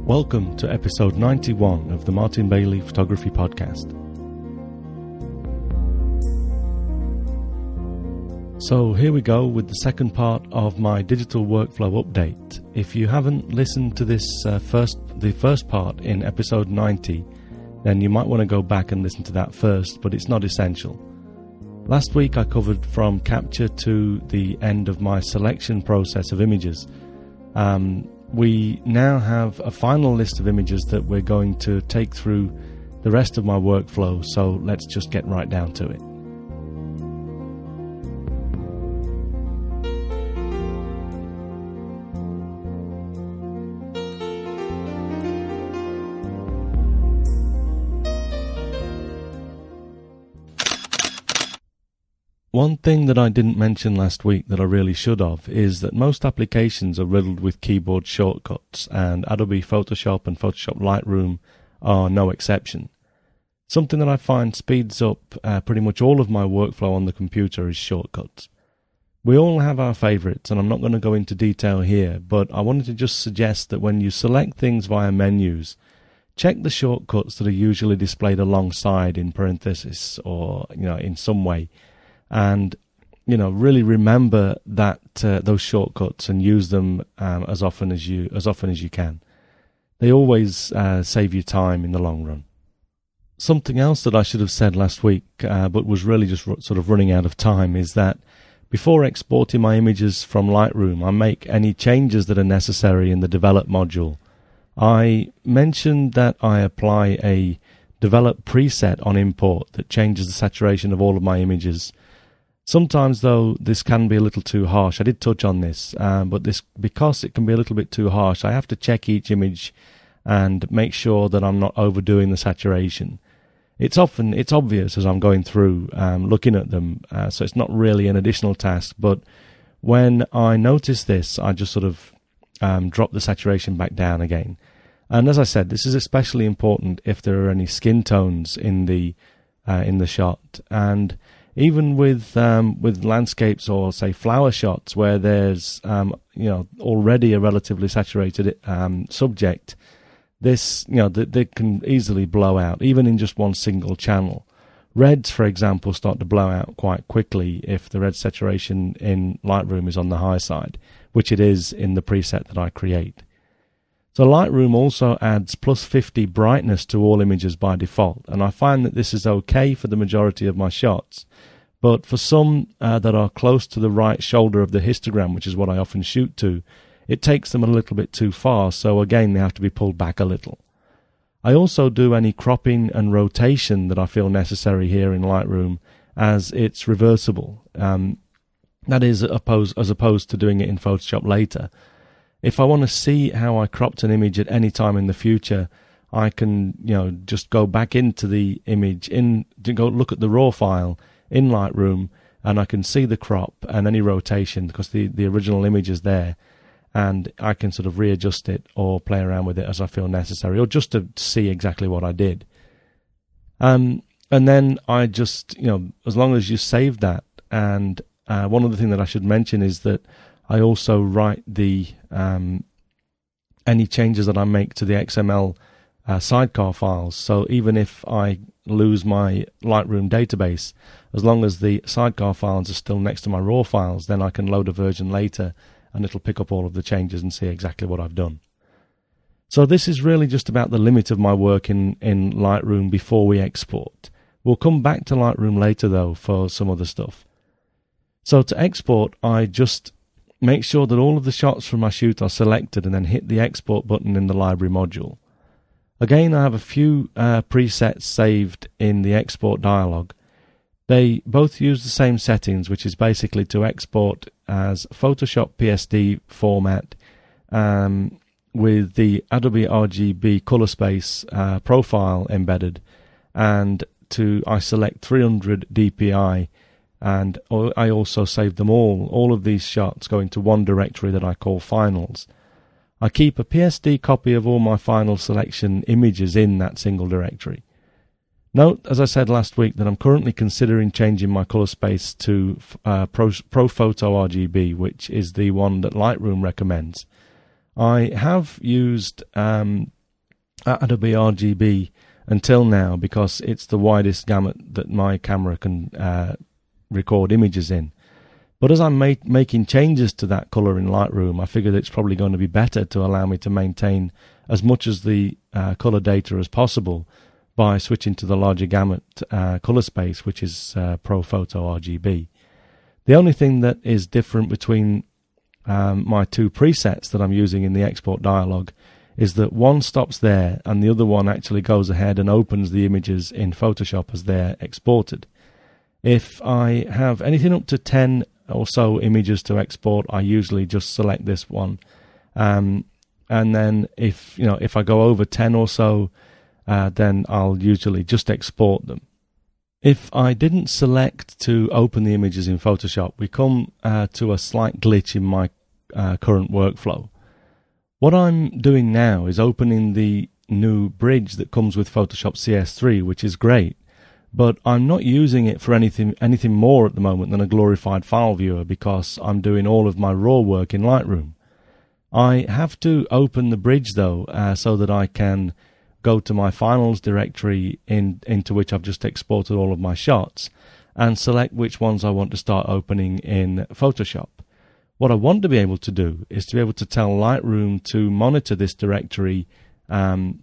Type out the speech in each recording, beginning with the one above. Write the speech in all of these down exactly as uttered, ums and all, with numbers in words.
Welcome to episode ninety-one of the Martin Bailey Photography Podcast. So here we go with the second part of my digital workflow update. If you haven't listened to this uh, first, the first part in episode ninety, then you might want to go back and listen to that first, but it's not essential. Last week I covered from capture to the end of my selection process of images. Um, we now have a final list of images that we're going to take through the rest of my workflow, so let's just get right down to it. One thing that I didn't mention last week that I really should have is that most applications are riddled with keyboard shortcuts, and Adobe Photoshop and Photoshop Lightroom are no exception. Something that I find speeds up uh, pretty much all of my workflow on the computer is shortcuts. We all have our favourites, and I'm not going to go into detail here, but I wanted to just suggest that when you select things via menus, check the shortcuts that are usually displayed alongside in parentheses or you know in some way. And, you know, really remember that uh, those shortcuts and use them um, as often as you as often as you can. They always uh, save you time in the long run. Something else that I should have said last week, uh, but was really just r- sort of running out of time, is that before exporting my images from Lightroom, I make any changes that are necessary in the Develop module. I mentioned that I apply a Develop preset on import that changes the saturation of all of my images. Sometimes, though, this can be a little too harsh. I did touch on this, um, but this because it can be a little bit too harsh, I have to check each image and make sure that I'm not overdoing the saturation. It's often it's obvious as I'm going through, um, looking at them, uh, so it's not really an additional task. But when I notice this, I just sort of um, drop the saturation back down again. And as I said, this is especially important if there are any skin tones in the uh, in the shot. And even with um, with landscapes or say flower shots where there's um, you know already a relatively saturated um, subject, this you know th- they can easily blow out even in just one single channel. Reds, for example, start to blow out quite quickly if the red saturation in Lightroom is on the high side, which it is in the preset that I create. So Lightroom also adds plus fifty brightness to all images by default, and I find that this is okay for the majority of my shots. But for some uh, that are close to the right shoulder of the histogram, which is what I often shoot to, it takes them a little bit too far, so again they have to be pulled back a little. I also do any cropping and rotation that I feel necessary here in Lightroom, as it's reversible. Um, that is opposed, as opposed to doing it in Photoshop later. If I want to see how I cropped an image at any time in the future, I can, you know, just go back into the image, in to go look at the raw file in Lightroom, and I can see the crop and any rotation because the, the original image is there, and I can sort of readjust it or play around with it as I feel necessary, or just to see exactly what I did. Um, and then I just, you know, as long as you save that, and uh, one other thing that I should mention is that I also write the um, any changes that I make to the X M L uh, sidecar files. So even if I lose my Lightroom database, as long as the sidecar files are still next to my raw files, then I can load a version later and it'll pick up all of the changes and see exactly what I've done. So this is really just about the limit of my work in, in Lightroom before we export. We'll come back to Lightroom later though for some other stuff. So to export, I just make sure that all of the shots from my shoot are selected and then hit the export button in the library module. Again, I have a few uh, presets saved in the export dialog. They both use the same settings, which is basically to export as Photoshop P S D format um, with the Adobe R G B color space uh, profile embedded, and to I select three hundred D P I. And I also save them all. All of these shots go into one directory that I call Finals. I keep a P S D copy of all my final selection images in that single directory. Note, as I said last week, that I'm currently considering changing my color space to uh, Pro, ProPhoto R G B, which is the one that Lightroom recommends. I have used um, Adobe R G B until now because it's the widest gamut that my camera can uh, record images in. But as I'm ma- making changes to that colour in Lightroom, I figured it's probably going to be better to allow me to maintain as much as the uh, colour data as possible by switching to the larger gamut uh, colour space, which is uh, ProPhoto R G B. The only thing that is different between um, my two presets that I'm using in the export dialog is that one stops there and the other one actually goes ahead and opens the images in Photoshop as they're exported. If I have anything up to ten or so images to export, I usually just select this one. Um, and then if you know if I go over ten or so, uh, then I'll usually just export them. If I didn't select to open the images in Photoshop, we come uh, to a slight glitch in my uh, current workflow. What I'm doing now is opening the new bridge that comes with Photoshop C S three, which is great, but I'm not using it for anything anything more at the moment than a glorified file viewer because I'm doing all of my raw work in Lightroom. I have to open the bridge though, uh, so that I can go to my finals directory in, into which I've just exported all of my shots and select which ones I want to start opening in Photoshop. What I want to be able to do is to be able to tell Lightroom to monitor this directory um,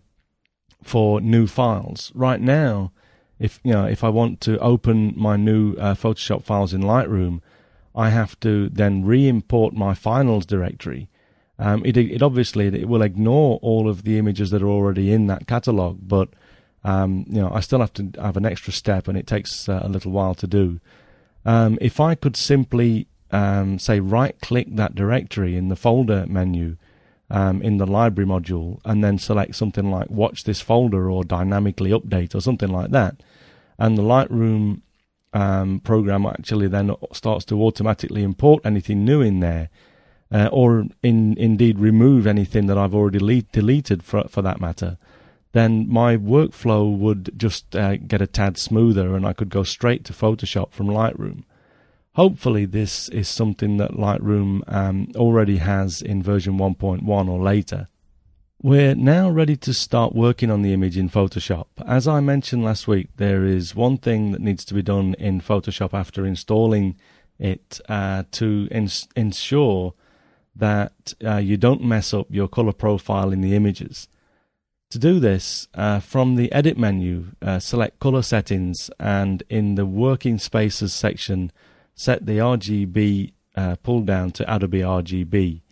for new files. Right now, if you know, if I want to open my new uh, Photoshop files in Lightroom, I have to then re-import my finals directory. Um, it, it obviously it will ignore all of the images that are already in that catalog, but um, you know I still have to have an extra step, and it takes uh, a little while to do. Um, if I could simply um, say right-click that directory in the folder menu um, in the library module, and then select something like Watch this folder or Dynamically Update or something like that, and the Lightroom um, program actually then starts to automatically import anything new in there. Uh, or in, indeed remove anything that I've already le- deleted for, for that matter, then my workflow would just uh, get a tad smoother and I could go straight to Photoshop from Lightroom. Hopefully this is something that Lightroom um, already has in version one point one or later. We're now ready to start working on the image in Photoshop. As I mentioned last week, there is one thing that needs to be done in Photoshop after installing it uh, to ins- ensure that uh, you don't mess up your color profile in the images. To do this, uh, from the edit menu, uh, select color settings, and in the working spaces section, set the R G B uh, pull down to Adobe R G B.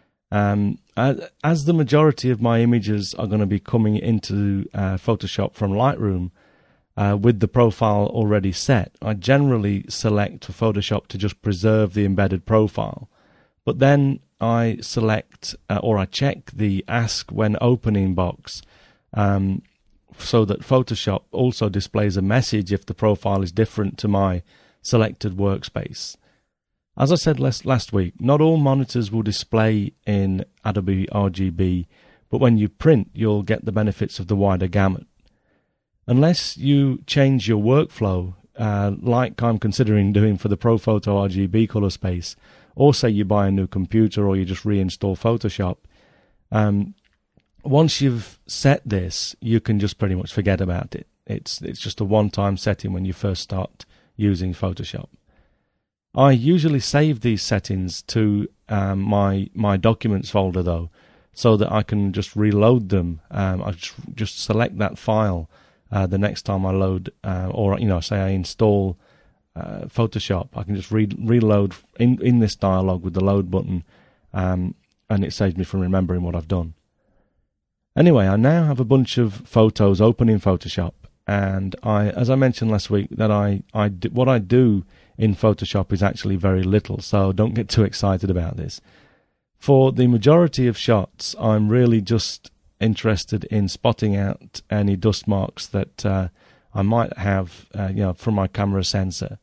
Um, as the majority of my images are going to be coming into uh, Photoshop from Lightroom uh, with the profile already set, I generally select for Photoshop to just preserve the embedded profile. But then I select uh, or I check the Ask When Opening box um, so that Photoshop also displays a message if the profile is different to my selected workspace. As I said last, last week, not all monitors will display in Adobe R G B, but when you print, you'll get the benefits of the wider gamut. Unless you change your workflow, uh, like I'm considering doing for the ProPhoto R G B color space, or say you buy a new computer or you just reinstall Photoshop, um, once you've set this, you can just pretty much forget about it. It's it's just a one-time setting when you first start using Photoshop. I usually save these settings to um, my my documents folder though, so that I can just reload them. Um, I just, just select that file uh, the next time I load, uh, or you know, say I install Uh, Photoshop. I can just re- reload in, in this dialog with the load button, um, and it saves me from remembering what I've done. Anyway, I now have a bunch of photos open in Photoshop, and I, as I mentioned last week, that I, I do, what I do in Photoshop is actually very little, so don't get too excited about this. For the majority of shots, I'm really just interested in spotting out any dust marks that uh, I might have, uh, you know, from my camera sensor.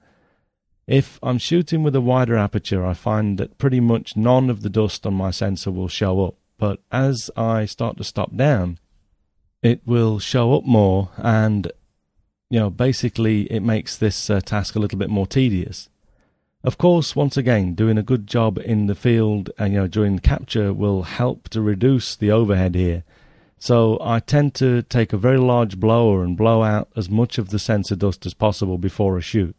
If I'm shooting with a wider aperture, I find that pretty much none of the dust on my sensor will show up. But as I start to stop down, it will show up more, and you know, basically, it makes this uh, task a little bit more tedious. Of course, once again, doing a good job in the field, and you know, during capture will help to reduce the overhead here. So I tend to take a very large blower and blow out as much of the sensor dust as possible before a shoot.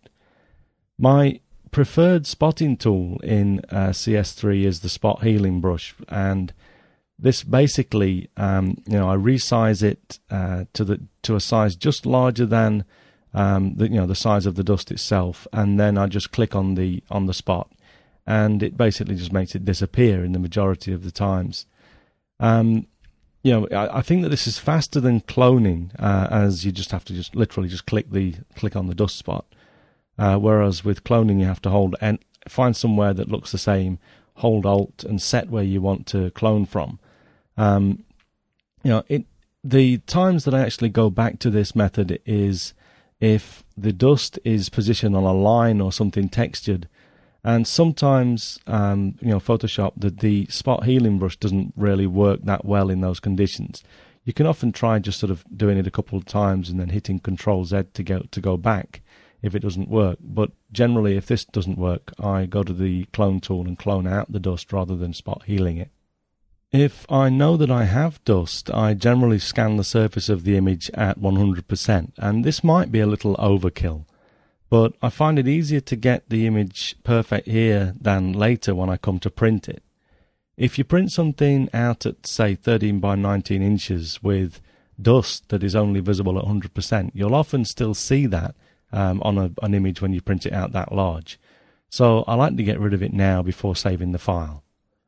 My preferred spotting tool in uh, C S three is the spot healing brush, and this basically, um, you know, I resize it uh, to the to a size just larger than um, the you know the size of the dust itself, and then I just click on the on the spot, and it basically just makes it disappear in the majority of the times. Um, you know, I, I think that this is faster than cloning, uh, as you just have to just literally just click the click on the dust spot. Uh, whereas with cloning, you have to hold and find somewhere that looks the same, hold Alt, and set where you want to clone from. Um, you know, it the times that I actually go back to this method is if the dust is positioned on a line or something textured, and sometimes um, you know, Photoshop, the the spot healing brush doesn't really work that well in those conditions. You can often try just sort of doing it a couple of times and then hitting Control Z to go to go back if it doesn't work. But generally, if this doesn't work, I go to the clone tool and clone out the dust rather than spot healing it. If I know that I have dust, I generally scan the surface of the image at one hundred percent, and this might be a little overkill, but I find it easier to get the image perfect here than later when I come to print it. If you print something out at, say, thirteen by nineteen inches with dust that is only visible at one hundred percent, you'll often still see that um, on a, an image when you print it out that large. So I like to get rid of it now before saving the file.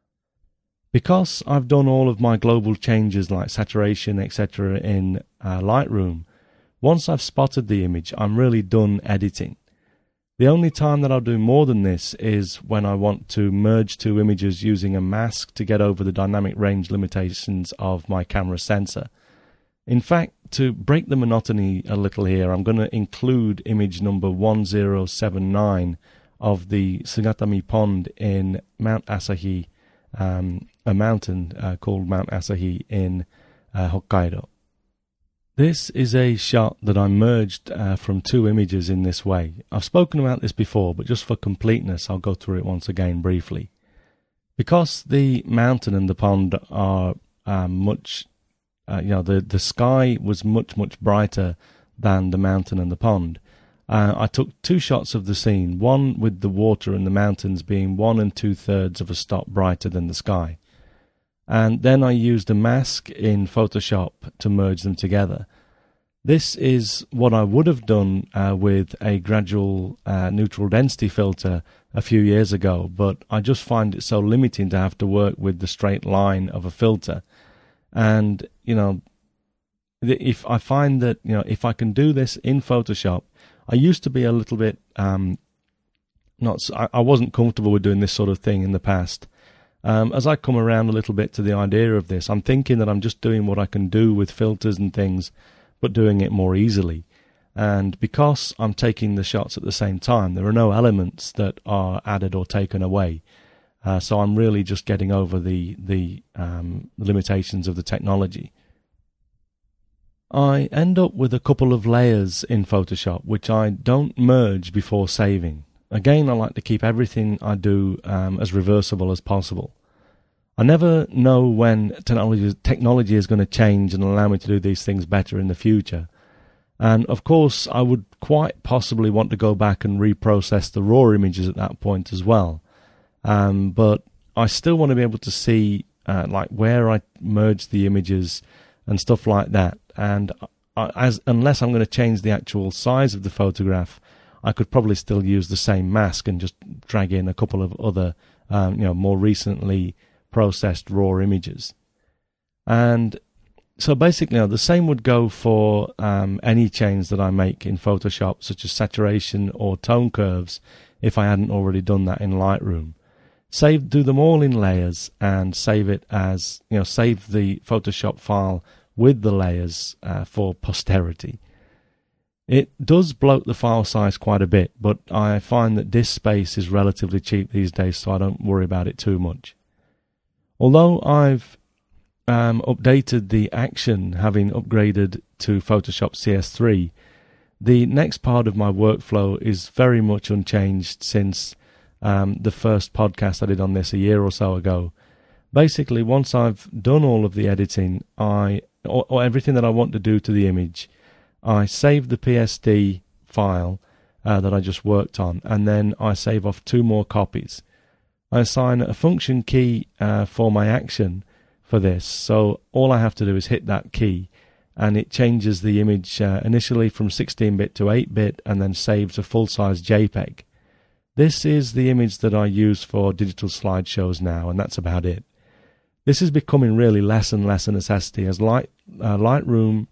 Because I've done all of my global changes like saturation, et cetera in uh, Lightroom, once I've spotted the image, I'm really done editing. The only time that I'll do more than this is when I want to merge two images using a mask to get over the dynamic range limitations of my camera sensor. In fact, to break the monotony a little here, I'm going to include image number one zero seven nine of the Tsugatami Pond in Mount Asahi, um, a mountain uh, called Mount Asahi in uh, Hokkaido. This is a shot that I merged uh, from two images in this way. I've spoken about this before, but just for completeness, I'll go through it once again briefly. Because the mountain and the pond are um, much, uh, you know, the, the sky was much, much brighter than the mountain and the pond. Uh, I took two shots of the scene, one with the water and the mountains being one and two thirds of a stop brighter than the sky. And then I used a mask in Photoshop to merge them together. This is what I would have done uh, with a gradual uh, neutral density filter a few years ago, but I just find it so limiting to have to work with the straight line of a filter. And, you know, if I find that, you know, if I can do this in Photoshop, I used to be a little bit, um, not, I, I wasn't comfortable with doing this sort of thing in the past. Um, as I come around a little bit to the idea of this, I'm thinking that I'm just doing what I can do with filters and things, but doing it more easily. And because I'm taking the shots at the same time, there are no elements that are added or taken away. Uh, so I'm really just getting over the, the um, limitations of the technology. I end up with a couple of layers in Photoshop, which I don't merge before saving. Again, I like to keep everything I do um, as reversible as possible. I never know when technology, technology is going to change and allow me to do these things better in the future. And of course, I would quite possibly want to go back and reprocess the raw images at that point as well. Um, but I still want to be able to see uh, like where I merge the images and stuff like that. And I, as unless I'm going to change the actual size of the photograph, I could probably still use the same mask and just drag in a couple of other, um, you know, more recently processed raw images. And so basically, you know, the same would go for um, any change that I make in Photoshop, such as saturation or tone curves, if I hadn't already done that in Lightroom. Save, do them all in layers and save it as, you know, save the Photoshop file with the layers uh, for posterity. It does bloat the file size quite a bit, but I find that disk space is relatively cheap these days, so I don't worry about it too much. Although I've um, updated the action, having upgraded to Photoshop C S three, the next part of my workflow is very much unchanged since um, the first podcast I did on this a year or so ago. Basically, once I've done all of the editing, I or, or everything that I want to do to the image, I save the P S D file uh, that I just worked on, and then I save off two more copies. I assign a function key uh, for my action for this, so all I have to do is hit that key, and it changes the image uh, initially from sixteen bit to eight bit, and then saves a full-size JPEG. This is the image that I use for digital slideshows now, and that's about it. This is becoming really less and less a necessity, as Light, uh, Lightroom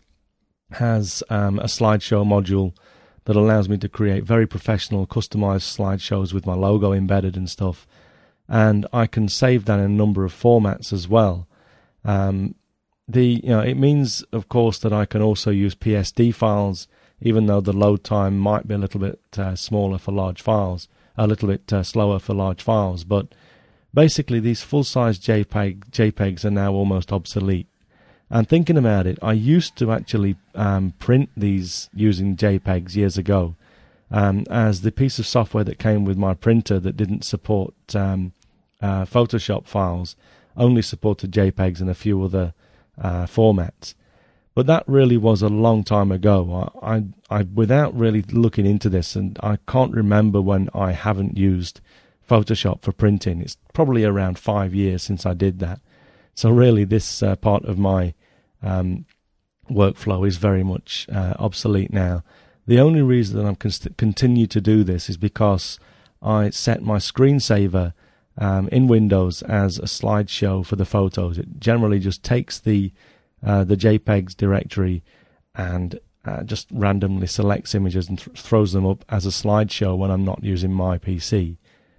has um, a slideshow module that allows me to create very professional, customized slideshows with my logo embedded and stuff. And I can save that in a number of formats as well. Um, the you know it means, of course, that I can also use P S D files, even though the load time might be a little bit uh, smaller for large files, a little bit uh, slower for large files. But basically, these full-size JPEG JPEGs are now almost obsolete. And thinking about it, I used to actually um, print these using JPEGs years ago, um, as the piece of software that came with my printer that didn't support um, uh, Photoshop files only supported JPEGs and a few other uh, formats. But that really was a long time ago. I, I, I, without really looking into this, and I can't remember when I haven't used Photoshop for printing. It's probably around five years since I did that. So really, this uh, part of my um, workflow is very much uh, obsolete now. The only reason that I'm con- continue to do this is because I set my screensaver um, in Windows as a slideshow for the photos. It generally just takes the uh, the JPEGs directory and uh, just randomly selects images and th- throws them up as a slideshow when I'm not using my P C.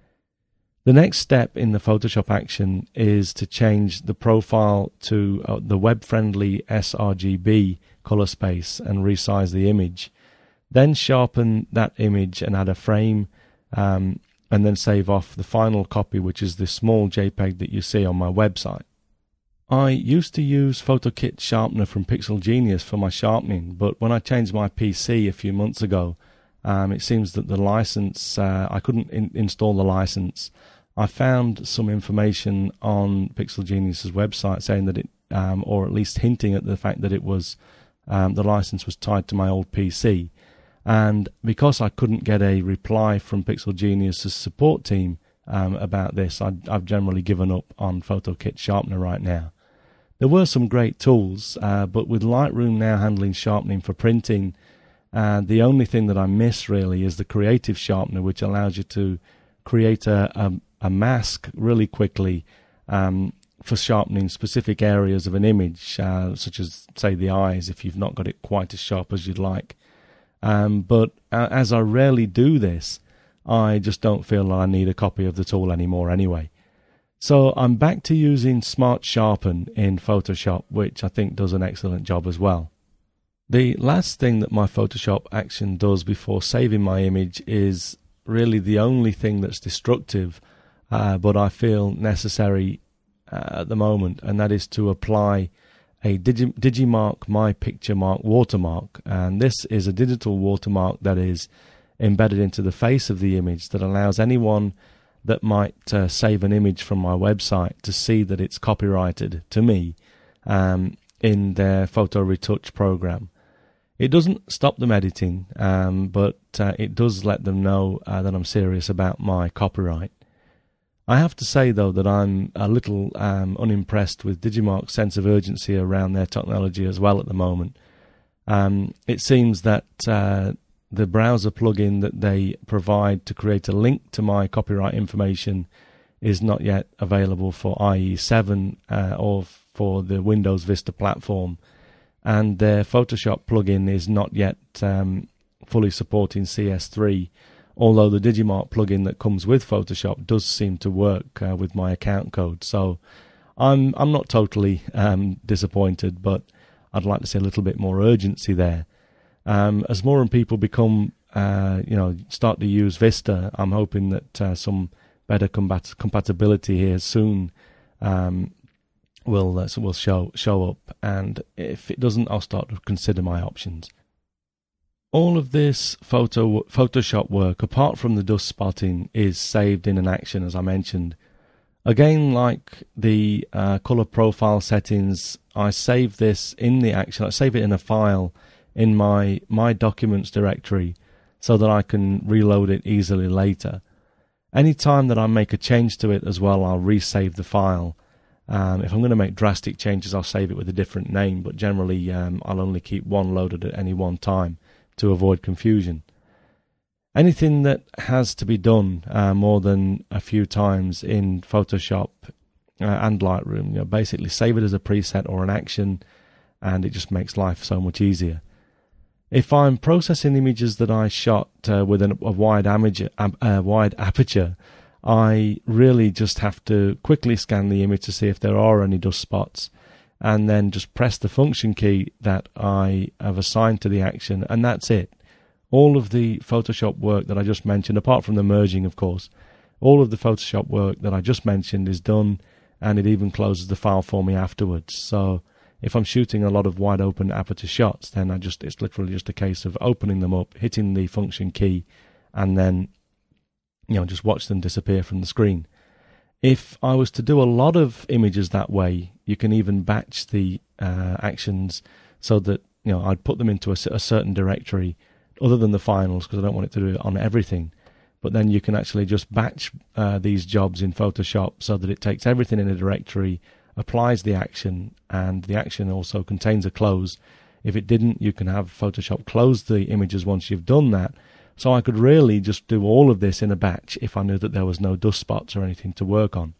The next step in the Photoshop action is to change the profile to uh, the web-friendly sRGB color space and resize the image. Then sharpen that image and add a frame, um, and then save off the final copy, which is the small JPEG that you see on my website. I used to use PhotoKit Sharpener from Pixel Genius for my sharpening, but when I changed my P C a few months ago, um, it seems that the license, uh, I couldn't in- install the license. I found some information on Pixel Genius's website saying that it, um, or at least hinting at the fact that it was, um, the license was tied to my old P C. And because I couldn't get a reply from Pixel Genius's support team um, about this, I, I've generally given up on PhotoKit Sharpener right now. There were some great tools, uh, but with Lightroom now handling sharpening for printing, uh, the only thing that I miss really is the Creative Sharpener, which allows you to create a, a, a mask really quickly um, for sharpening specific areas of an image, uh, such as, say, the eyes, if you've not got it quite as sharp as you'd like. Um, but uh, as I rarely do this, I just don't feel I need a copy of the tool anymore anyway. So I'm back to using Smart Sharpen in Photoshop, which I think does an excellent job as well. The last thing that my Photoshop action does before saving my image is really the only thing that's destructive, uh, but I feel necessary uh, at the moment, and that is to apply a Digi- Digimark My Picture Mark watermark. And this is a digital watermark that is embedded into the face of the image that allows anyone that might uh, save an image from my website to see that it's copyrighted to me um, in their photo retouch program. It doesn't stop them editing, um, but uh, it does let them know uh, that I'm serious about my copyright. I have to say, though, that I'm a little um, unimpressed with Digimark's sense of urgency around their technology as well at the moment. Um, it seems that uh, the browser plugin that they provide to create a link to my copyright information is not yet available for I E seven uh, or for the Windows Vista platform, and their Photoshop plugin is not yet um, fully supporting C S three, although the Digimark plugin that comes with Photoshop does seem to work uh, with my account code. So I'm I'm not totally um, disappointed, but I'd like to see a little bit more urgency there. Um, as more and people become, uh, you know, start to use Vista, I'm hoping that uh, some better combat- compatibility here soon um, will uh, will show show up. And if it doesn't, I'll start to consider my options. All of this photo Photoshop work, apart from the dust spotting, is saved in an action, as I mentioned. Again, like the uh, color profile settings, I save this in the action. I save it in a file in my My Documents directory so that I can reload it easily later. Anytime that I make a change to it as well, I'll resave the file. Um, if I'm going to make drastic changes, I'll save it with a different name, but generally um, I'll only keep one loaded at any one time to avoid confusion. Anything that has to be done uh, more than a few times in Photoshop uh, and Lightroom, you know, basically save it as a preset or an action, and it just makes life so much easier. If I'm processing images that I shot uh, with an, a wide, amateur, uh, wide aperture, I really just have to quickly scan the image to see if there are any dust spots, and then just press the function key that I have assigned to the action, and that's it. All of the Photoshop work that I just mentioned, apart from the merging, of course, all of the Photoshop work that I just mentioned is done, and it even closes the file for me afterwards. So if I'm shooting a lot of wide open aperture shots, then I just it's literally just a case of opening them up, hitting the function key, and then you know just watch them disappear from the screen. If I was to do a lot of images that way, you can even batch the uh, actions so that you know I'd put them into a, a certain directory other than the finals, because I don't want it to do it on everything. But then you can actually just batch uh, these jobs in Photoshop so that it takes everything in a directory, applies the action, and the action also contains a close. If it didn't, you can have Photoshop close the images once you've done that. So I could really just do all of this in a batch if I knew that there was no dust spots or anything to work on.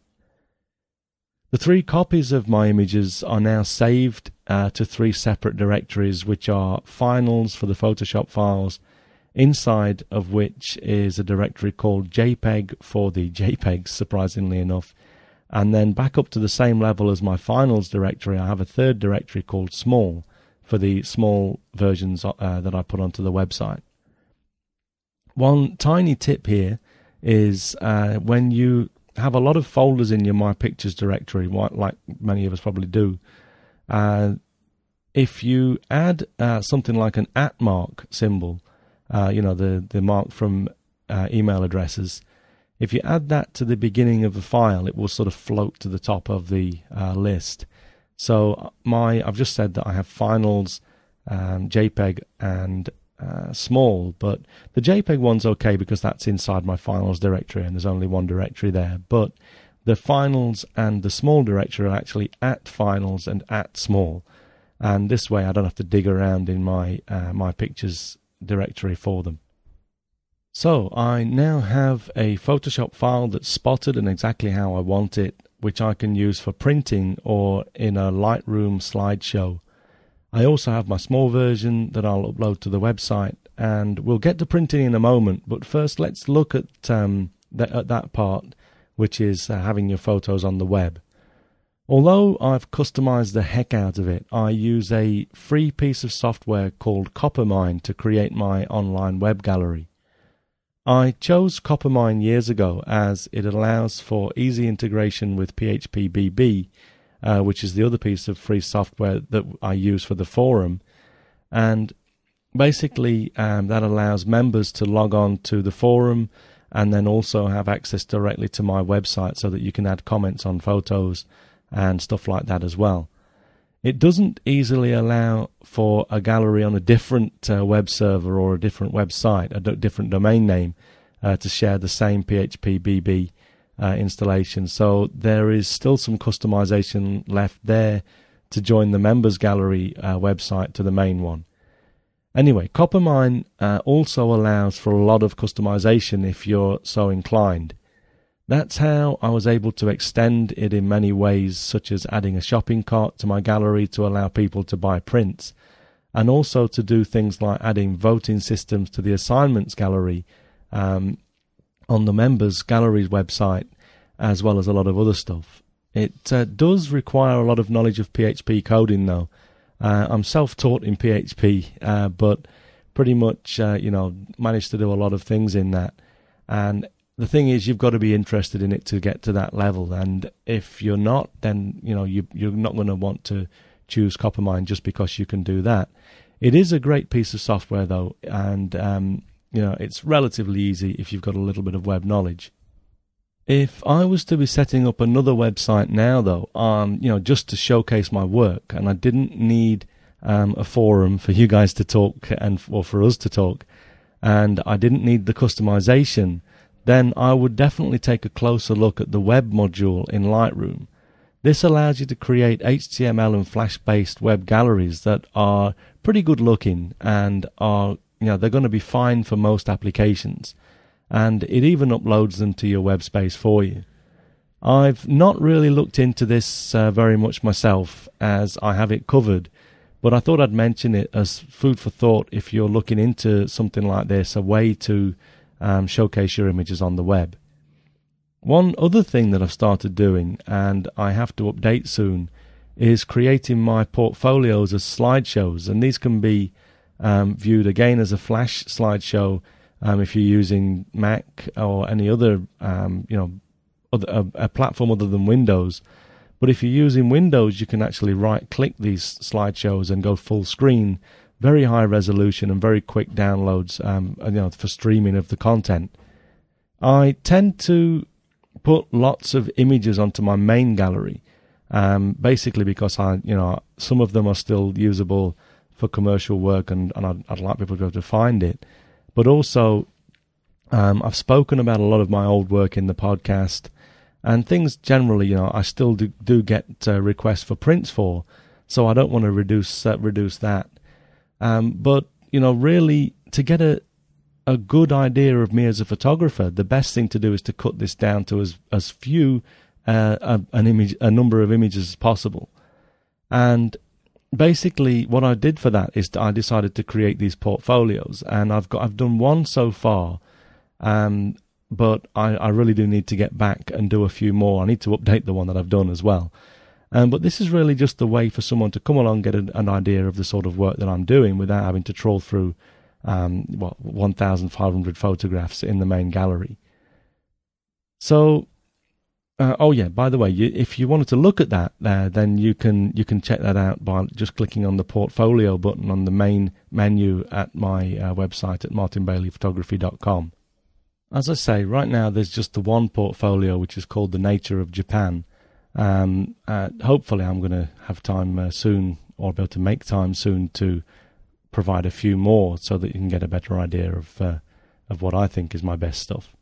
The three copies of my images are now saved uh, to three separate directories, which are finals for the Photoshop files, inside of which is a directory called JPEG for the JPEGs, surprisingly enough. And then back up to the same level as my finals directory, I have a third directory called small for the small versions uh, that I put onto the website. One tiny tip here is uh, when you have a lot of folders in your My Pictures directory, like many of us probably do, uh, if you add uh, something like an at mark symbol, uh, you know, the, the mark from uh, email addresses, if you add that to the beginning of a file, it will sort of float to the top of the uh, list. So my, I've just said that I have finals, um, JPEG, and uh, small, but the JPEG one's okay because that's inside my finals directory and there's only one directory there. But the finals and the small directory are actually at finals and at small, and this way I don't have to dig around in my uh, My Pictures directory for them. So I now have a Photoshop file that's spotted and exactly how I want it, which I can use for printing or in a Lightroom slideshow. I also have my small version that I'll upload to the website, and we'll get to printing in a moment, but first let's look at, um, th at that part, which is uh, having your photos on the web. Although I've customized the heck out of it, I use a free piece of software called Coppermine to create my online web gallery. I chose Coppermine years ago as it allows for easy integration with P H P B B, uh, which is the other piece of free software that I use for the forum. And basically um, that allows members to log on to the forum and then also have access directly to my website so that you can add comments on photos and stuff like that as well. It doesn't easily allow for a gallery on a different uh, web server or a different website, a d different domain name, uh, to share the same P H P B B uh, installation. So there is still some customization left there to join the members gallery uh, website to the main one. Anyway, Coppermine uh, also allows for a lot of customization if you're so inclined. That's how I was able to extend it in many ways, such as adding a shopping cart to my gallery to allow people to buy prints, and also to do things like adding voting systems to the assignments gallery um, on the members gallery's website, as well as a lot of other stuff. It uh, does require a lot of knowledge of P H P coding, though. Uh, I'm self-taught in P H P, uh, but pretty much, uh, you know, managed to do a lot of things in that. And the thing is, you've got to be interested in it to get to that level, and if you're not, then you know you, you're not going to want to choose Coppermine just because you can do that. It is a great piece of software, though, and um, you know it's relatively easy if you've got a little bit of web knowledge. If I was to be setting up another website now, though, um, you know, just to showcase my work, and I didn't need um, a forum for you guys to talk and or for us to talk, and I didn't need the customization, then I would definitely take a closer look at the web module in Lightroom. This allows you to create H T M L and Flash-based web galleries that are pretty good looking and are, you know, they're going to be fine for most applications. And it even uploads them to your web space for you. I've not really looked into this uh, very much myself, as I have it covered, but I thought I'd mention it as food for thought if you're looking into something like this, a way to um, showcase your images on the web. One other thing that I've started doing, and I have to update soon, is creating my portfolios as slideshows, and these can be um, viewed again as a Flash slideshow um, if you're using Mac or any other, um, you know, other, a, a platform other than Windows. But if you're using Windows, you can actually right-click these slideshows and go full screen, very high resolution and very quick downloads, um, you know, for streaming of the content. I tend to put lots of images onto my main gallery, um, basically because I, you know, some of them are still usable for commercial work, and, and I'd, I'd like people to be able to find it. But also, um, I've spoken about a lot of my old work in the podcast, and things generally, you know, I still do, do get uh, requests for prints for, so I don't want to reduce uh, reduce that. Um, but you know, really, to get a a good idea of me as a photographer, the best thing to do is to cut this down to as as few uh, a, an image, a number of images as possible. And basically, what I did for that is I decided to create these portfolios, and I've got I've done one so far, um, but I, I really do need to get back and do a few more. I need to update the one that I've done as well. Um, but this is really just a way for someone to come along, get an, an idea of the sort of work that I'm doing without having to trawl through um, what one thousand five hundred photographs in the main gallery. So. Uh, oh yeah, by the way, you, if you wanted to look at that, uh, then you can you can check that out by just clicking on the portfolio button on the main menu at my uh, website at martin bailey photography dot com. As I say, right now there's just the one portfolio, which is called The Nature of Japan. Um, uh, hopefully I'm going to have time uh, soon, or be able to make time soon, to provide a few more so that you can get a better idea of uh, of what I think is my best stuff.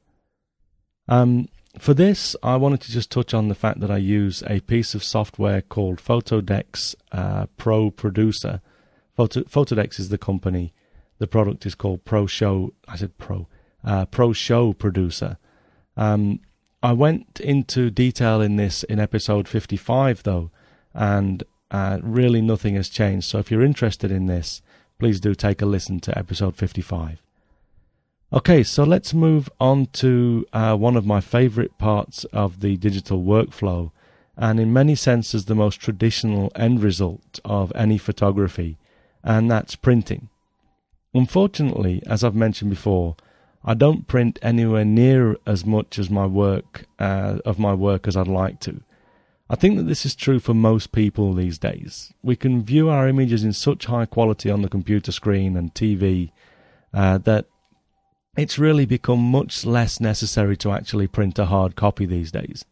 Um. For this, I wanted to just touch on the fact that I use a piece of software called Photodex uh, Pro Producer. Photo, Photodex is the company. The product is called Pro Show. I said Pro. Uh, Pro Show Producer. Um, I went into detail in this in episode fifty-five, though, and uh, really nothing has changed. So if you're interested in this, please do take a listen to episode fifty-five. Okay, so let's move on to uh, one of my favorite parts of the digital workflow, and in many senses the most traditional end result of any photography, and that's printing. Unfortunately, as I've mentioned before, I don't print anywhere near as much as my work uh, of my work as I'd like to. I think that this is true for most people these days. We can view our images in such high quality on the computer screen and T V uh, that it's really become much less necessary to actually print a hard copy these days.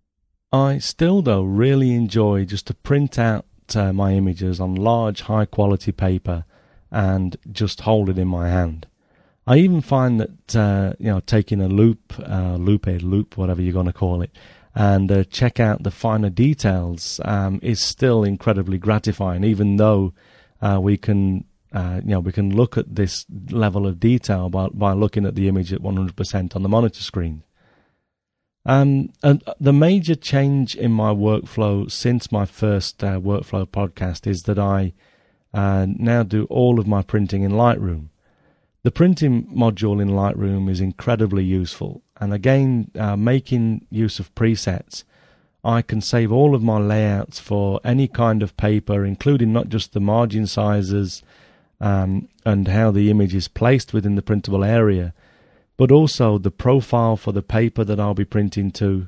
I still, though, really enjoy just to print out uh, my images on large, high-quality paper and just hold it in my hand. I even find that, uh, you know, taking a loop, uh, loupe, loop, whatever you're going to call it, and uh, check out the finer details um, is still incredibly gratifying, even though uh, we can... Uh, you know, we can look at this level of detail by, by looking at the image at one hundred percent on the monitor screen. Um, and the major change in my workflow since my first uh, workflow podcast is that I uh, now do all of my printing in Lightroom. The printing module in Lightroom is incredibly useful, and again, uh, making use of presets, I can save all of my layouts for any kind of paper, including not just the margin sizes, Um, and how the image is placed within the printable area, but also the profile for the paper that I'll be printing to.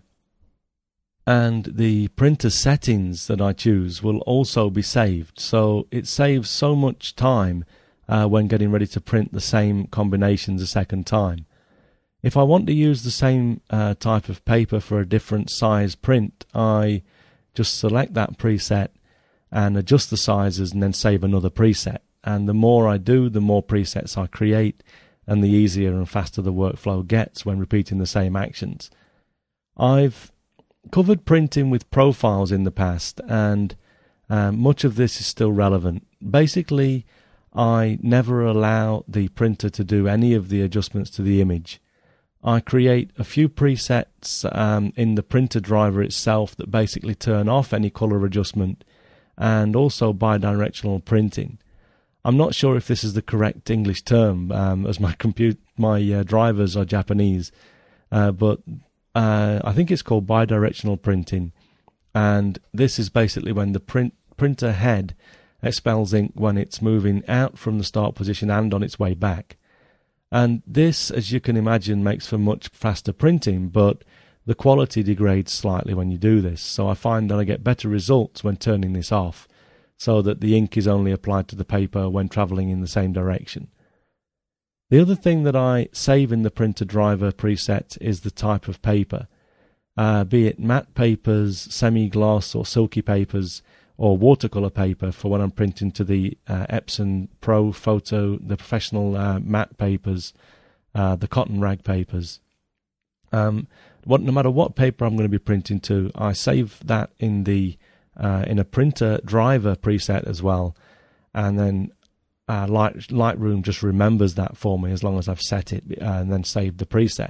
And the printer settings that I choose will also be saved, so it saves so much time uh, when getting ready to print the same combinations a second time. If I want to use the same uh, type of paper for a different size print, I just select that preset and adjust the sizes and then save another preset. And the more I do, the more presets I create, and the easier and faster the workflow gets when repeating the same actions. I've covered printing with profiles in the past, and um, much of this is still relevant. Basically, I never allow the printer to do any of the adjustments to the image. I create a few presets um, in the printer driver itself that basically turn off any color adjustment, and also bidirectional printing. I'm not sure if this is the correct English term, um, as my compute my uh, drivers are Japanese, uh, but uh, I think it's called bidirectional printing, and this is basically when the print printer head expels ink when it's moving out from the start position and on its way back. And this, as you can imagine, makes for much faster printing, but the quality degrades slightly when you do this. So I find that I get better results when turning this off, so that the ink is only applied to the paper when travelling in the same direction. The other thing that I save in the printer driver preset is the type of paper, uh, be it matte papers, semi-gloss or silky papers, or watercolour paper for when I'm printing to the uh, Epson Pro Photo, the professional uh, matte papers, uh, the cotton rag papers. Um, what, no matter what paper I'm going to be printing to, I save that in the uh, in a printer driver preset as well, and then uh, Light, Lightroom just remembers that for me as long as I've set it uh, and then saved the preset.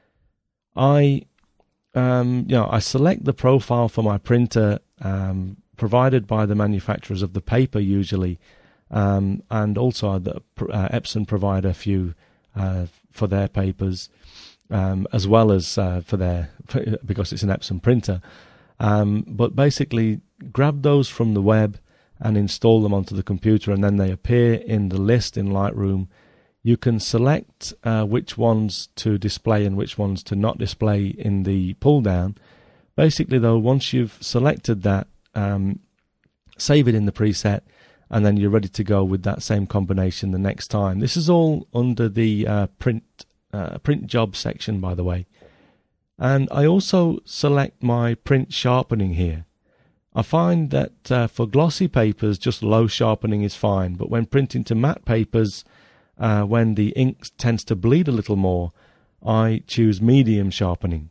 I, um, you know, I select the profile for my printer Um, provided by the manufacturers of the paper usually, um, and also the uh, Epson provide a few uh, for their papers, um, as well as uh, for their, because it's an Epson printer. Um, but basically, grab those from the web and install them onto the computer, and then they appear in the list in Lightroom. You can select uh, which ones to display and which ones to not display in the pull down. Basically, though, once you've selected that, Um, save it in the preset, and then you're ready to go with that same combination the next time. This is all under the uh, print uh, print job section, by the way. And I also select my print sharpening here. I find that uh, for glossy papers, just low sharpening is fine, but when printing to matte papers, uh, when the ink tends to bleed a little more, I choose medium sharpening.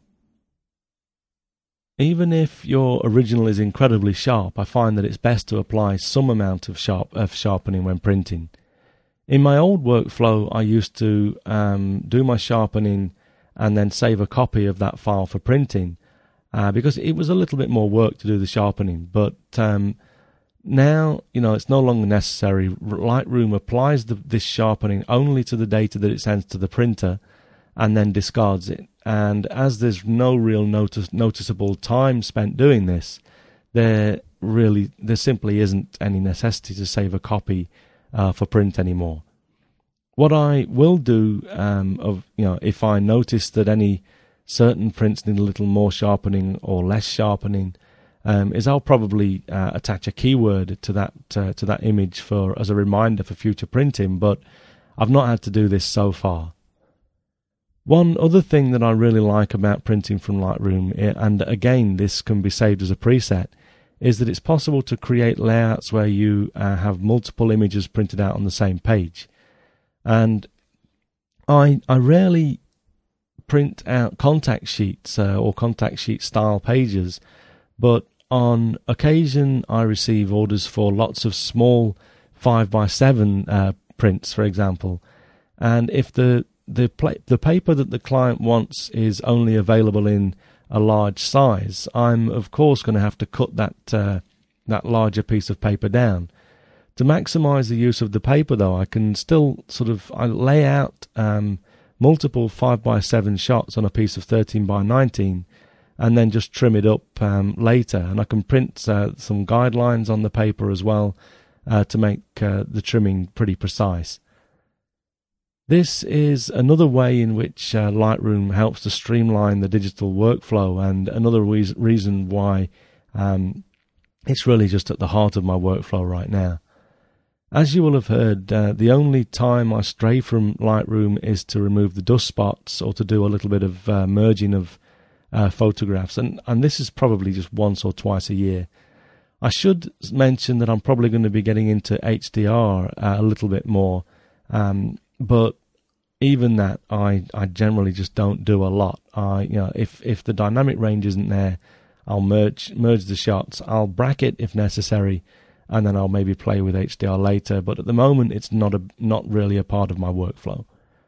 Even if your original is incredibly sharp, I find that it's best to apply some amount of sharp of sharpening when printing. In my old workflow, I used to um, do my sharpening and then save a copy of that file for printing, uh, because it was a little bit more work to do the sharpening. But um, now, you know, it's no longer necessary. Lightroom applies the, this sharpening only to the data that it sends to the printer, and then discards it. And as there's no real notice, noticeable time spent doing this, there really there simply isn't any necessity to save a copy uh, for print anymore. What I will do, um, of you know, if I notice that any certain prints need a little more sharpening or less sharpening, um, is I'll probably uh, attach a keyword to that uh, to that image for as a reminder for future printing. But I've not had to do this so far. One other thing that I really like about printing from Lightroom, and again this can be saved as a preset, is that it's possible to create layouts where you uh, have multiple images printed out on the same page. And I I rarely print out contact sheets uh, or contact sheet style pages, but on occasion I receive orders for lots of small five by seven uh, prints, for example. And if the The, pla- the paper that the client wants is only available in a large size, I'm of course going to have to cut that uh, that larger piece of paper down. To maximize the use of the paper, though, I can still sort of I lay out um, multiple five by seven shots on a piece of thirteen by nineteen, and then just trim it up um, later. And I can print uh, some guidelines on the paper as well uh, to make uh, the trimming pretty precise. This is another way in which uh, Lightroom helps to streamline the digital workflow, and another re- reason why um, it's really just at the heart of my workflow right now. As you will have heard, uh, the only time I stray from Lightroom is to remove the dust spots or to do a little bit of uh, merging of uh, photographs, and, and this is probably just once or twice a year. I should mention that I'm probably going to be getting into H D R uh, a little bit more, um, but even that, I, I generally just don't do a lot. I, you know, if if the dynamic range isn't there, I'll merge merge the shots. I'll bracket if necessary, and then I'll maybe play with H D R later. But at the moment, it's not a not really a part of my workflow.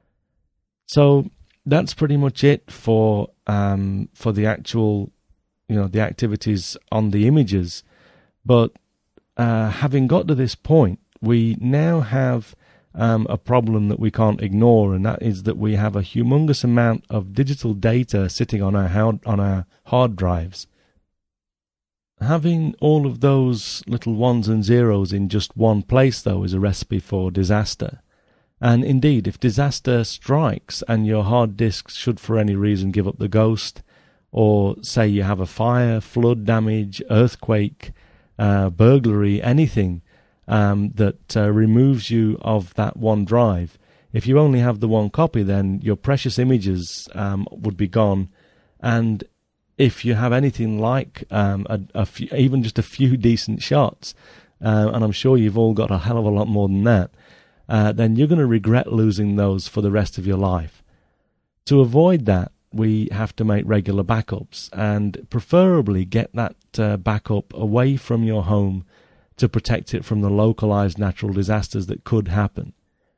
So that's pretty much it for um, for the actual, you know, the activities on the images. But uh, having got to this point, we now have um, a problem that we can't ignore, and that is that we have a humongous amount of digital data sitting on our hard, on our hard drives. Having all of those little ones and zeros in just one place, though, is a recipe for disaster. And indeed, if disaster strikes and your hard disk should for any reason give up the ghost, or say you have a fire, flood damage, earthquake, uh, burglary, anything um, that uh, removes you of that one drive, if you only have the one copy, then your precious images um, would be gone. And if you have anything like um, a, a few, even just a few decent shots, uh, and I'm sure you've all got a hell of a lot more than that, uh, then you're going to regret losing those for the rest of your life. To avoid that, we have to make regular backups, and preferably get that uh, backup away from your home to protect it from the localized natural disasters that could happen.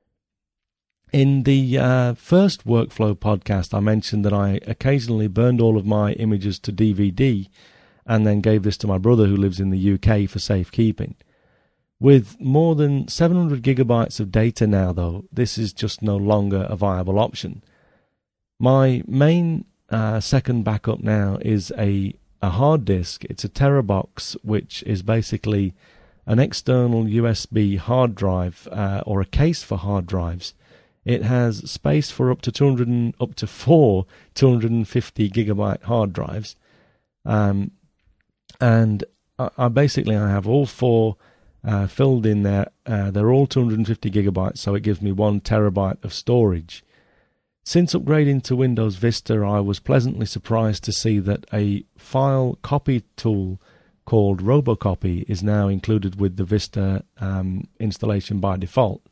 In the uh, first Workflow podcast, I mentioned that I occasionally burned all of my images to D V D and then gave this to my brother who lives in the U K for safekeeping. With more than seven hundred gigabytes of data now, though, this is just no longer a viable option. My main uh, second backup now is a, a hard disk. It's a Terabox, which is basically an external U S B hard drive uh, or a case for hard drives. It has space for up to two hundred, up to four two hundred fifty gigabyte hard drives, um, and I, I basically I have all four uh, filled in there. Uh, they're all two hundred fifty gigabytes, so it gives me one terabyte of storage. Since upgrading to Windows Vista, I was pleasantly surprised to see that a file copy tool called RoboCopy is now included with the Vista um, installation by default.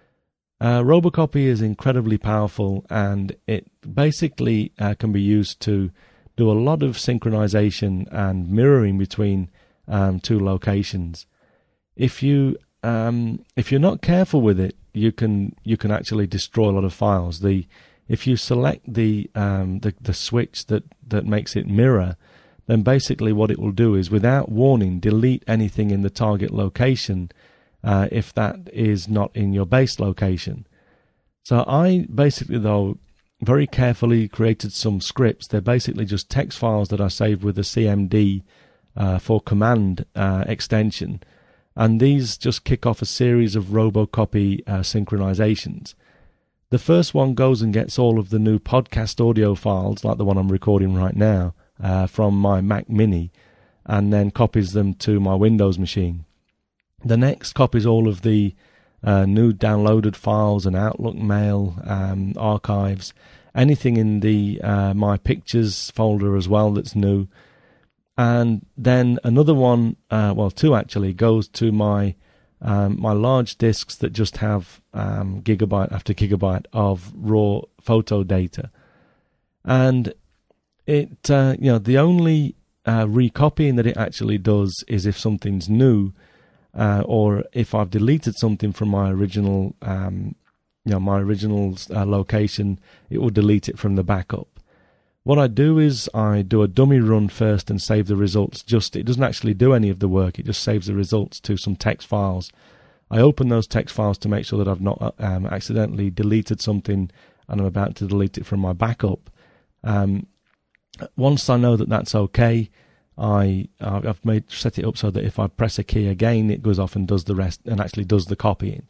Uh, RoboCopy is incredibly powerful, and it basically uh, can be used to do a lot of synchronization and mirroring between um, two locations. If you um, if you're not careful with it, you can you can actually destroy a lot of files. The if you select the um, the, the switch that, that makes it mirror, then basically what it will do is, without warning, delete anything in the target location uh, if that is not in your base location. So I basically, though, very carefully created some scripts. They're basically just text files that I saved with the C M D uh, for command uh, extension. And these just kick off a series of RoboCopy uh, synchronizations. The first one goes and gets all of the new podcast audio files, like the one I'm recording right now, uh, from my Mac Mini, and then copies them to my Windows machine. The next copies all of the uh, new downloaded files and Outlook mail, um, archives, anything in the uh, My Pictures folder as well that's new. And then another one, uh, well, two actually, goes to my um, my large disks that just have um, gigabyte after gigabyte of raw photo data. And it, uh, you know, the only uh, recopying that it actually does is if something's new, uh, or if I've deleted something from my original, um, you know, my original uh, location, it will delete it from the backup. What I do is I do a dummy run first and save the results. Just it doesn't actually do any of the work. It just saves the results to some text files. I open those text files to make sure that I've not um, accidentally deleted something and I'm about to delete it from my backup. Um, once I know that that's okay, I I've made set it up so that if I press a key again, it goes off and does the rest and actually does the copying.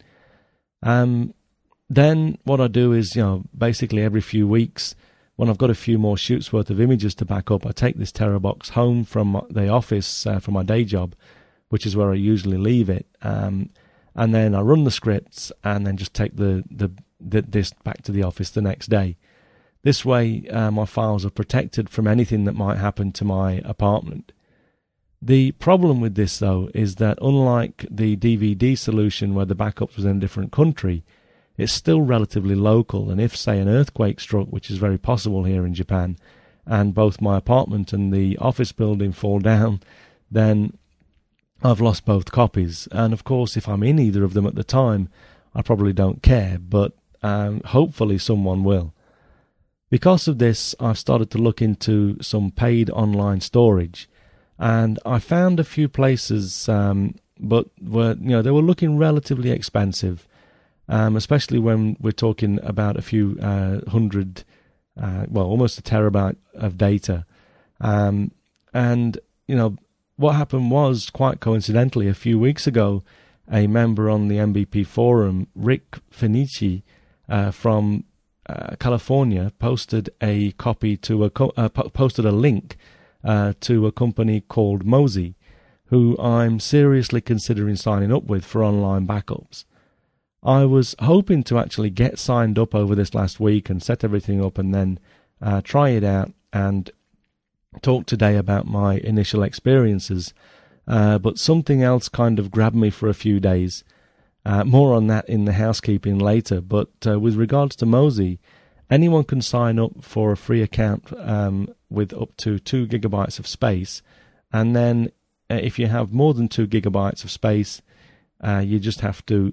Um, then what I do is, you know, basically every few weeks, when I've got a few more shoots worth of images to back up, I take this Terabox home from the office, uh, from my day job, which is where I usually leave it. Um, and then I run the scripts and then just take the, the, the this back to the office the next day. This way, uh, my files are protected from anything that might happen to my apartment. The problem with this, though, is that unlike the D V D solution where the backups was in a different country, it's still relatively local, and if, say, an earthquake struck, which is very possible here in Japan, and both my apartment and the office building fall down, then I've lost both copies. And of course, if I'm in either of them at the time, I probably don't care, but um, hopefully someone will. Because of this, I've started to look into some paid online storage, and I found a few places, um, but were you know they were looking relatively expensive, um, especially when we're talking about a few uh, hundred, uh, well, almost a terabyte of data, um, and you know. What happened was, quite coincidentally, a few weeks ago, a member on the M B P forum, Rick Fenici, uh, from uh, California, posted a copy to a co- uh, po- posted a link uh, to a company called Mozy, who I'm seriously considering signing up with for online backups. I was hoping to actually get signed up over this last week and set everything up, and then uh, try it out and talk today about my initial experiences, uh, but something else kind of grabbed me for a few days. Uh, more on that in the housekeeping later, but uh, with regards to Mozy, anyone can sign up for a free account um, with up to two gigabytes of space, and then uh, if you have more than two gigabytes of space, uh, you just have to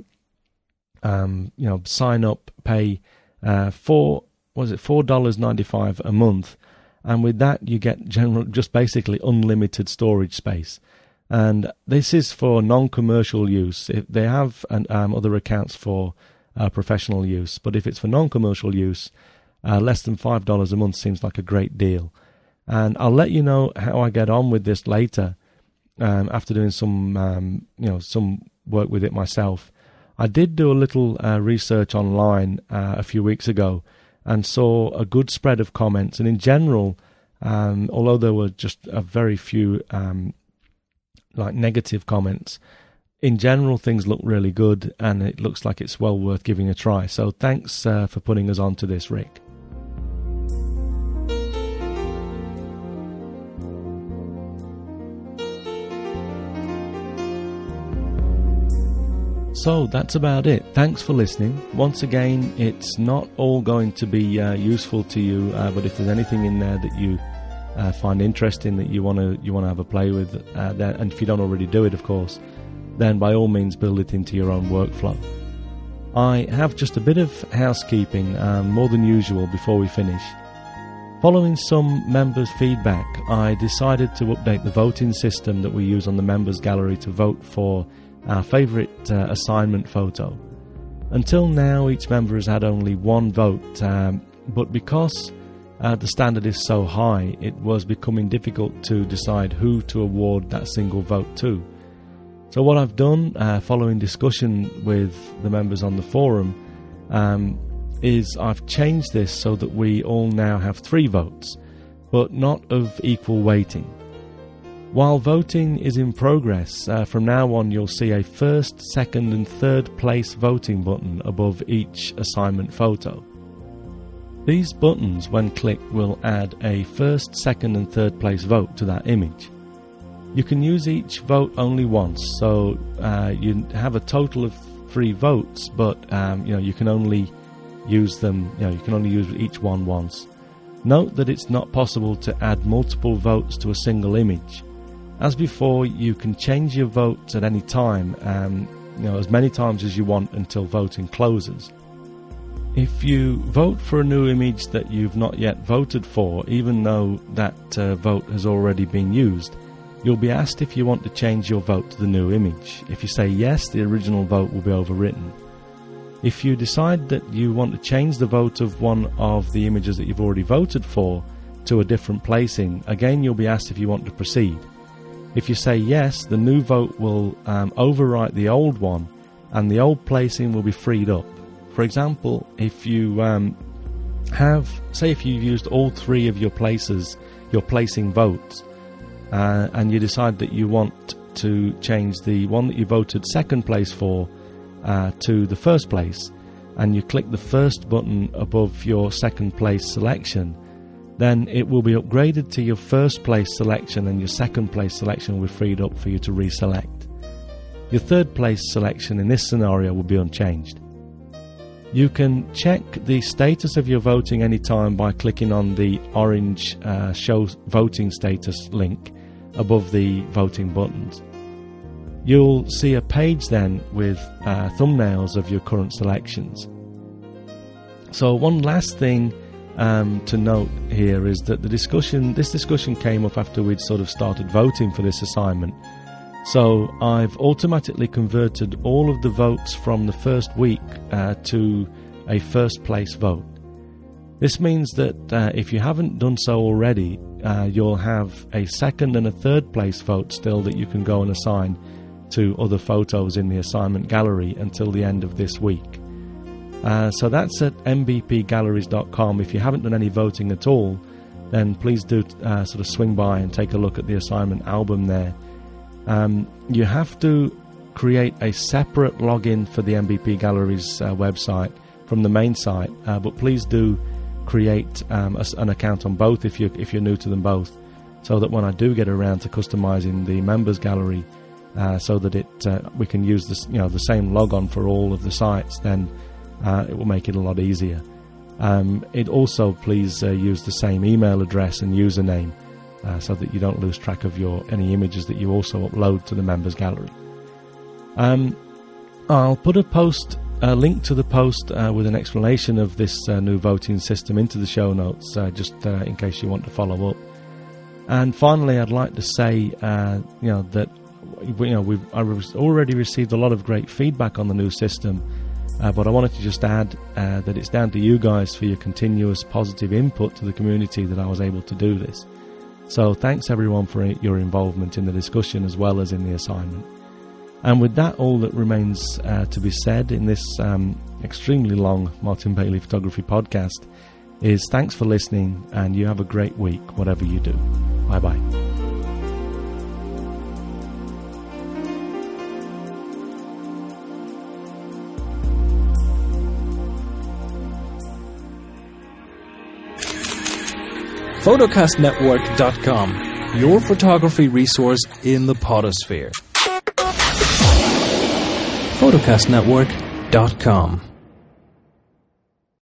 um, you know sign up, pay uh, four was it four dollars ninety five a month. And with that, you get general, just basically unlimited storage space. And this is for non-commercial use. If they have an, um, other accounts for uh, professional use, but if it's for non-commercial use, uh, less than five dollars a month seems like a great deal. And I'll let you know how I get on with this later, um, after doing some, um, you know, some work with it myself. I did do a little uh, research online uh, a few weeks ago, and saw a good spread of comments. And in general, um, although there were just a very few um, like negative comments, in general things look really good, and it looks like it's well worth giving a try. So thanks uh, for putting us on to this, Rick. So that's about it. Thanks for listening. Once again, it's not all going to be uh, useful to you, uh, but if there's anything in there that you uh, find interesting, that you want to you want to have a play with, uh, that, and if you don't already do it, of course, then by all means build it into your own workflow. I have just a bit of housekeeping, um, more than usual, before we finish. Following some members' feedback, I decided to update the voting system that we use on the members gallery to vote for our favourite uh, assignment photo. Until now, each member has had only one vote, um, but because uh, the standard is so high, it was becoming difficult to decide who to award that single vote to. So what I've done, uh, following discussion with the members on the forum, um, is I've changed this so that we all now have three votes, but not of equal weighting. While voting is in progress, uh, from now on you'll see a first, second and third place voting button above each assignment photo. These buttons, when clicked, will add a first, second and third place vote to that image. You can use each vote only once, so uh, you have a total of three votes, but um, you know you can only use them. You know you can only use each one once. Note that it's not possible to add multiple votes to a single image. As before, you can change your votes at any time, um, you know, as many times as you want until voting closes. If you vote for a new image that you've not yet voted for, even though that uh, vote has already been used, you'll be asked if you want to change your vote to the new image. If you say yes, the original vote will be overwritten. If you decide that you want to change the vote of one of the images that you've already voted for to a different placing, again you'll be asked if you want to proceed. If you say yes, the new vote will um, overwrite the old one, and the old placing will be freed up. For example, if you um, have, say if you've used all three of your places, your placing votes, uh, and you decide that you want to change the one that you voted second place for uh, to the first place, and you click the first button above your second place selection, then it will be upgraded to your first place selection, and your second place selection will be freed up for you to reselect. Your third place selection in this scenario will be unchanged. You can check the status of your voting anytime by clicking on the orange uh, Show Voting Status link above the voting buttons. You'll see a page then with uh, thumbnails of your current selections. So one last thing um, to note here is that the discussion, this discussion came up after we'd sort of started voting for this assignment. So I've automatically converted all of the votes from the first week uh, to a first place vote. This means that uh, if you haven't done so already, uh, you'll have a second and a third place vote still that you can go and assign to other photos in the assignment gallery until the end of this week. Uh, so that's at m b p galleries dot com. If you haven't done any voting at all, then please do uh, sort of swing by and take a look at the assignment album there. Um, you have to create a separate login for the M B P Galleries uh, website from the main site, uh, but please do create um, a, an account on both if you if you're new to them both, so that when I do get around to customizing the members gallery, uh, so that it uh, we can use this you know the same logon for all of the sites, then uh, it will make it a lot easier. Um, it also please uh, use the same email address and username. Uh, so that you don't lose track of your any images that you also upload to the members gallery. Um, I'll put a post, a link to the post uh, with an explanation of this uh, new voting system into the show notes, uh, just uh, in case you want to follow up. And finally, I'd like to say, uh, you know, that you know we've I already received a lot of great feedback on the new system, uh, but I wanted to just add uh, that it's down to you guys for your continuous positive input to the community that I was able to do this. So thanks everyone for your involvement in the discussion as well as in the assignment. And with that, all that remains uh, to be said in this um, extremely long Martin Bailey Photography podcast is thanks for listening, and you have a great week, whatever you do. Bye-bye. photocast network dot com, your photography resource in the podosphere. photocast network dot com